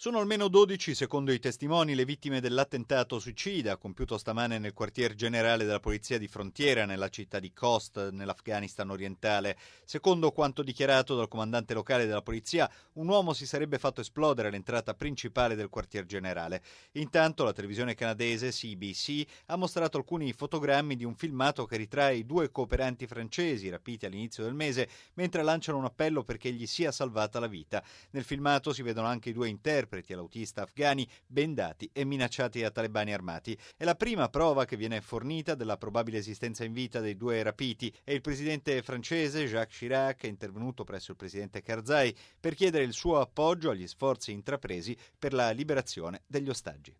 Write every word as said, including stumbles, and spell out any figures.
Sono almeno dodici, secondo i testimoni, le vittime dell'attentato suicida compiuto stamane nel quartier generale della polizia di frontiera nella città di Khost, nell'Afghanistan orientale. Secondo quanto dichiarato dal comandante locale della polizia, un uomo si sarebbe fatto esplodere all'entrata principale del quartier generale. Intanto la televisione canadese C B C ha mostrato alcuni fotogrammi di un filmato che ritrae i due cooperanti francesi rapiti all'inizio del mese mentre lanciano un appello perché gli sia salvata la vita. Nel filmato si vedono anche i due interpreti all'autista afghani bendati e minacciati da talebani armati. È la prima prova che viene fornita della probabile esistenza in vita dei due rapiti e il presidente francese Jacques Chirac è intervenuto presso il presidente Karzai per chiedere il suo appoggio agli sforzi intrapresi per la liberazione degli ostaggi.